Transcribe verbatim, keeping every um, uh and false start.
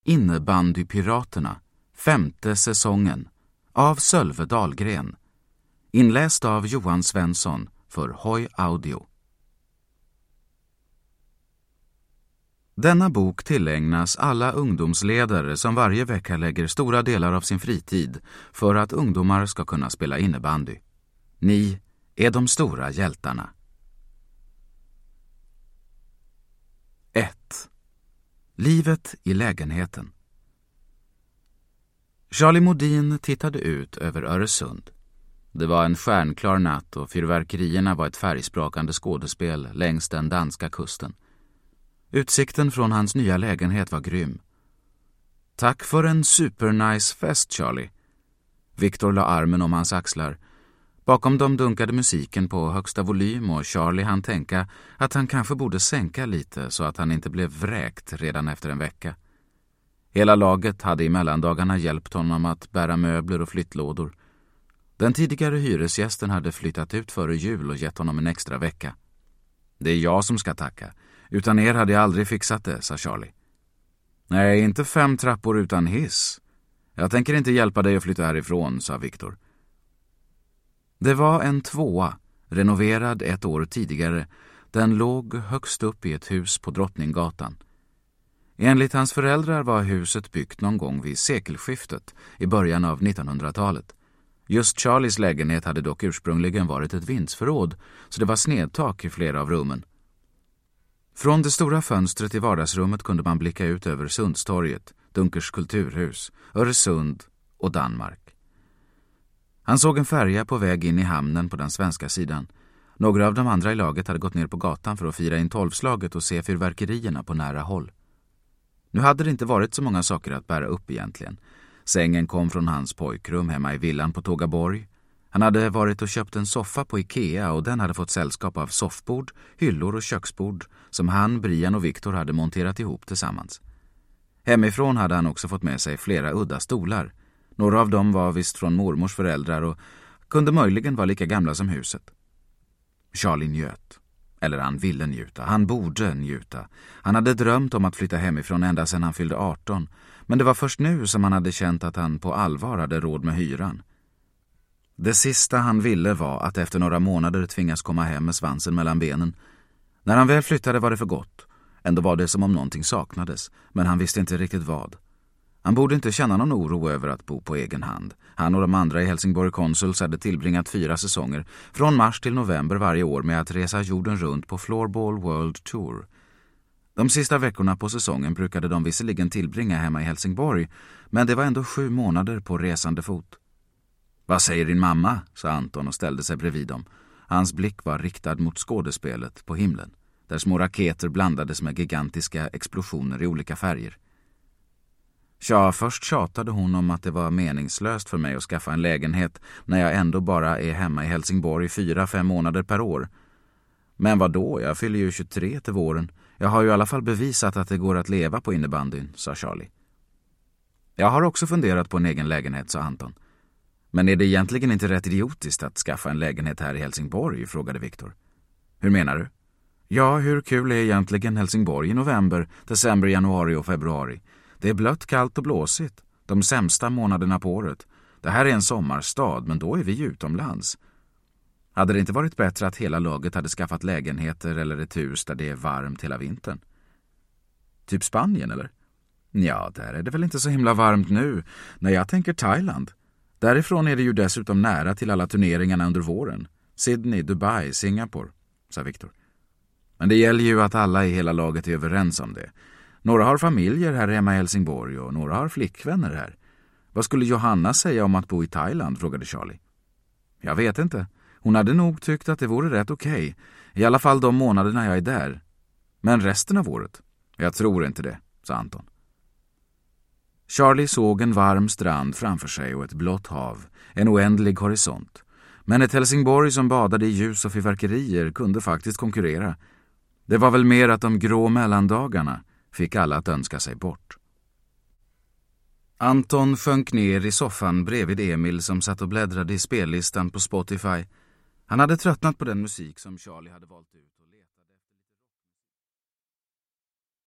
Innebandypiraterna, femte säsongen, av Sölve Dahlgren. Inläst av Johan Svensson för Hoj Audio. Denna bok tillägnas alla ungdomsledare som varje vecka lägger stora delar av sin fritid för att ungdomar ska kunna spela innebandy. Ni är de stora hjältarna. ett. Livet i lägenheten. Charlie Modin tittade ut över Öresund. Det var en stjärnklar natt och fyrverkerierna var ett färgsprakande skådespel längs den danska kusten. Utsikten från hans nya lägenhet var grym. Tack för en supernice fest, Charlie. Victor la armen om hans axlar. Bakom dem dunkade musiken på högsta volym och Charlie hann tänka att han kanske borde sänka lite så att han inte blev vräkt redan efter en vecka. Hela laget hade i mellandagarna hjälpt honom att bära möbler och flyttlådor. Den tidigare hyresgästen hade flyttat ut före jul och gett honom en extra vecka. Det är jag som ska tacka. Utan er hade jag aldrig fixat det, sa Charlie. Nej, inte fem trappor utan hiss. Jag tänker inte hjälpa dig att flytta härifrån, sa Victor. Det var en tvåa, renoverad ett år tidigare. Den låg högst upp i ett hus på Drottninggatan. Enligt hans föräldrar var huset byggt någon gång vid sekelskiftet i början av nittonhundratalet. Just Charlies lägenhet hade dock ursprungligen varit ett vindsförråd, så det var snedtak i flera av rummen. Från det stora fönstret i vardagsrummet kunde man blicka ut över Sundstorget, Dunkers kulturhus, Öresund och Danmark. Han såg en färja på väg in i hamnen på den svenska sidan. Några av de andra i laget hade gått ner på gatan för att fira in tolvslaget och se fyrverkerierna på nära håll. Nu hade det inte varit så många saker att bära upp egentligen. Sängen kom från hans pojkrum hemma i villan på Tågaborg. Han hade varit och köpt en soffa på Ikea och den hade fått sällskap av soffbord, hyllor och köksbord som han, Brian och Victor hade monterat ihop tillsammans. Hemifrån hade han också fått med sig flera udda stolar. Några av dem var visst från mormors föräldrar och kunde möjligen vara lika gamla som huset. Charlie njöt. Eller han ville njuta. Han borde njuta. Han hade drömt om att flytta hemifrån ända sedan han fyllde arton. Men det var först nu som han hade känt att han på allvar hade råd med hyran. Det sista han ville var att efter några månader tvingas komma hem med svansen mellan benen. När han väl flyttade var det för gott. Ändå var det som om någonting saknades, men han visste inte riktigt vad. Han borde inte känna någon oro över att bo på egen hand. Han och de andra i Helsingborg Consuls hade tillbringat fyra säsonger, från mars till november varje år, med att resa jorden runt på Floorball World Tour. De sista veckorna på säsongen brukade de visserligen tillbringa hemma i Helsingborg, men det var ändå sju månader på resande fot. Vad säger din mamma? Sa Anton och ställde sig bredvid dem. Hans blick var riktad mot skådespelet på himlen, där små raketer blandades med gigantiska explosioner i olika färger. Ja, först tjatade hon om att det var meningslöst för mig att skaffa en lägenhet när jag ändå bara är hemma i Helsingborg i fyra, fem månader per år. Men vad då? Jag fyller ju tjugotre till våren. Jag har ju i alla fall bevisat att det går att leva på innebandyn, sa Charlie. Jag har också funderat på en egen lägenhet, sa Anton. Men är det egentligen inte rätt idiotiskt att skaffa en lägenhet här i Helsingborg, frågade Victor. Hur menar du? Ja, hur kul är egentligen Helsingborg i november, december, januari och februari? Det är blött, kallt och blåsigt. De sämsta månaderna på året. Det här är en sommarstad, men då är vi utomlands. Hade det inte varit bättre att hela laget hade skaffat lägenheter eller ett hus där det är varmt hela vintern? Typ Spanien, eller? Ja, där är det väl inte så himla varmt nu. När jag tänker Thailand. Därifrån är det ju dessutom nära till alla turneringarna under våren. Sydney, Dubai, Singapore, sa Victor. Men det gäller ju att alla i hela laget är överens om det. Några har familjer här hemma i Helsingborg och några har flickvänner här. Vad skulle Johanna säga om att bo i Thailand, frågade Charlie. Jag vet inte. Hon hade nog tyckt att det vore rätt okej. I alla fall de månaderna jag är där. Men resten av året? Jag tror inte det, sa Anton. Charlie såg en varm strand framför sig och ett blått hav, en oändlig horisont. Men ett Helsingborg som badade i ljus och fyrverkerier kunde faktiskt konkurrera. Det var väl mer att de grå mellandagarna fick alla att önska sig bort. Anton sjönk ner i soffan bredvid Emil som satt och bläddrade i spellistan på Spotify. Han hade tröttnat på den musik som Charlie hade valt ut.